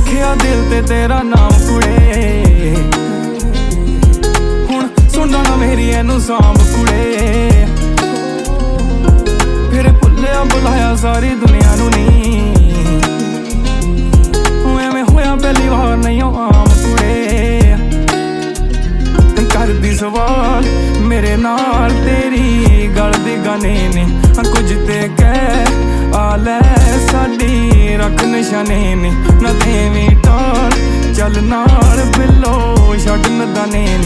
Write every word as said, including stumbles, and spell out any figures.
लिखिया दिल ते तेरा नाम कुड़े, हुण सुनना ना मेरी एनू सांभ कुड़े। फिर भुलिया बुलाया सारी दुनिया नू नी, एवें होया पहली बार नहीं आम कुड़े। करदी सवाल मेरे नाल तेरी गल दे गाने ने, कुछ ते कह आ लै साडी रख निशाने ने। ना देवी टाल चल नाल बिलो छड्ड नदाने ने।